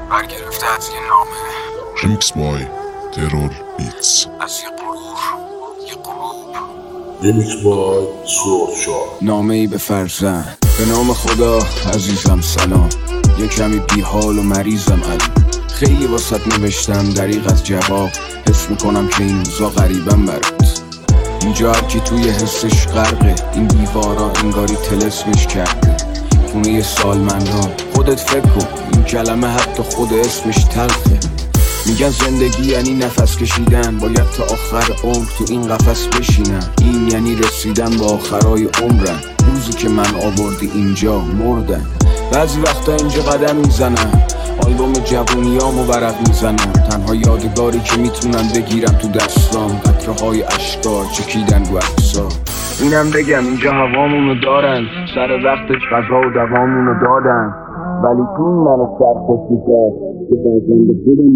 برگرفته از یه نامه ریمیکس بای ترور بیتس. از یه غروب ریمیکس بای سورشا. نامه ای به فرزند. به نام خدا عزیزم سلام. یه کمی بیحال و مریضم علی. خیلی واسط نوشتم دریغ از جواب. حس میکنم که این روزا غریبم برات. اینجا هر کی توی حسش غرقه. این دیوارا انگاری تلسمش کرده. خونه سالمندان خودت فکر کن. این کلمه حتی خود اسمش تلخه. میگن زندگی یعنی نفس کشیدن. باید تا آخر عمر تو این قفس بشینم. این یعنی رسیدن به آخرای عمرم. روزی که من آوردی اینجا مردم. بعضی وقتا اینجا قدم میزنم. آلبوم جوونیامو ورق میزنم. تنها یادگاری که میتونم بگیرم تو دستام قطره‌های اشکار چکیدن رو عکس‌ها. اینم بگم اینجا هوامونو دارن. سر وقتش غذا و دوامونو دادن. ولی این منو سرخوش میکرد که بازنده خودم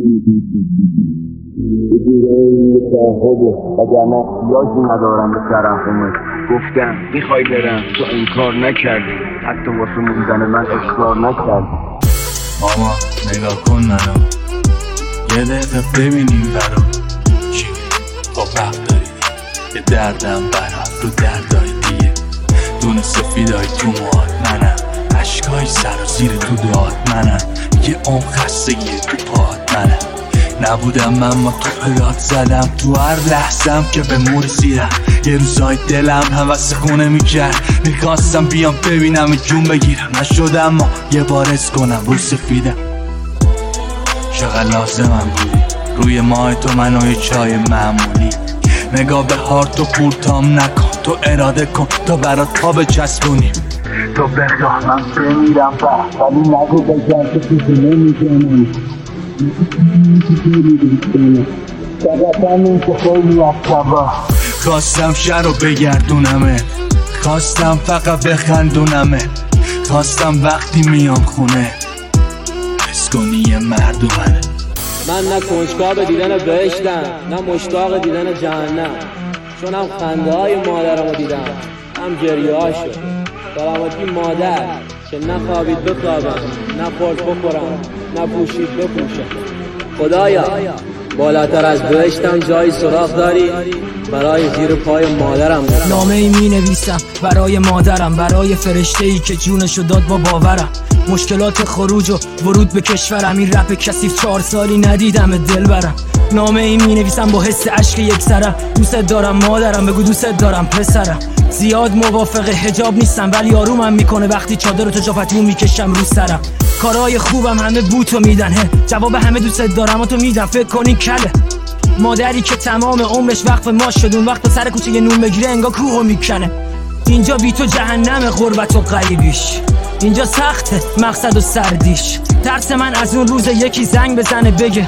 به جورایی تعهده وگرنه احتیاجی ندارم به ترحمت. گفتم میخوای برم تو انکار نکردی. حتی واسه موندن من اصرار نکردی. ماما نگاه کن منو یه دقیقه ببینیم برا چی با وقت داری یه دردم برات رو دردای دیگه. دونه سفیدای تو موهات منم. عشقای سر و زیر تو داد منم. یه عمر خستگی تو پات منم. نبودم من ما تو پرات زدم. تو هر لحظم که به مور رسیدم. یه روزای دلم هوس خونه میکرد. میخواستم بیام ببینم جون بگیرم. نشدم اما یه بار حس کنم رو سفیدم. چقدر لازمم بودی روی ماه تو منو یه چای معمولی. نگاه به هارت و پورتام نکن. تو اراده کن تا برات پا بچسبونیم. تو بخواه من بمیرم ولی نگو بگم که تو نمیزنم. خواستم شهر رو بگردونمه. خواستم فقط بخندونمه. خواستم وقتی میام خونه حس کنی یه مردمه. من نه کنجکاو به دیدن بهشتم نه مشتاق دیدن جهنم. چون هم خنده های مادرم رو دیدم هم گریه هاشو. سلامتی مادر که نه خوابید بخوابم نه خورد بخورم نه پوشید بپوشم. خدایا بالاتر از بهشتم جایی سراغ داری برای زیر پای مادرم. نامه ای می نویسم برای مادرم. برای فرشته ای که جونشو داد با باورم. مشکلات خروج و ورود به کشورم. این رپ کثیف 4 سالی ندیدم دل برم. نامه ای می نویسم با حس عشق یک سرم. دوست دارم مادرم بگو دوست دارم پسرم. زیاد موافق حجاب نیستم ولی آرومم میکنه وقتی چادر تو جافتمون میکشم رو سرم. کارهای خوبم همه بوتو میدن. جواب همه دوست دارم و تو میدم. فکر کنی کله مادری که تمام عمرش وقف ما شد. اون وقت سر کوچه یه نون بگیره انگار کوهو میکنه. اینجا بی تو جهنم غربت و غریبیش. اینجا سخته مقصد و سردیش. ترس من از اون روز یکی زنگ بزنه بگه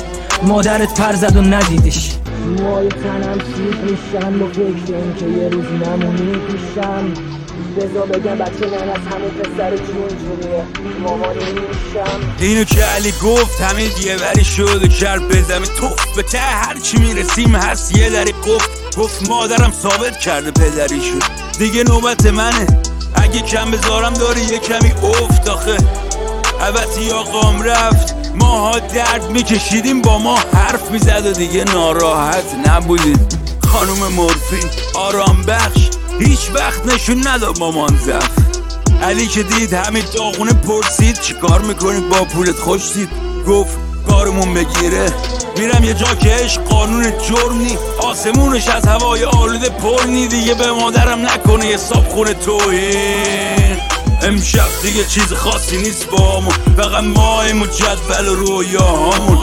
مادرت پر زد و ندیدیش. موهای تنم سیخ میشم با فکر این که یه روز نمونی پیشم. بذار بگم بچه من از همه پسر جون جونیه مامانی میشم. اینو که علی گفت همه دیوری شد و کرد به زمین توف. به ته هرچی میرسیم هست یه دری گفت مادرم ثابت کرده پدریشو. دیگه نوبت منه اگه کم بذارم داری یه کمی افت. آخه البته آقام رفت ماها درد میکشیدیم با ما حرف میزد و دیگه ناراحت نبودید. خانوم مورفین آرام بخش هیچ وقت نشون نداد مامان زفت. علی که دید همین داغونه پرسید چی کار میکنید با پولت خوش دید. گفت کارمون بگیره میرم یه جا که عشق قانون جرم نی. آسمونش از هوای آلوده پر نی. دیگه به مادرم نکنه یه صابخونه توهین. امشب دیگه چیز خاصی نیست با همون. فقط ماهیم و جدول و رویاهامون.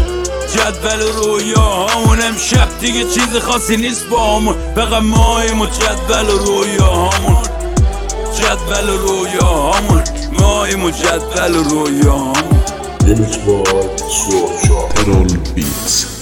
جدول و رویاهامون. امشب دیگه چیز خاصی نیست با همون. فقط ماهیم و جدول و رویاهامون. جدول و رویاهامون. ماهیم و جدول و رویاهامون. ریمیکس بای سورشا. ترور بیتس.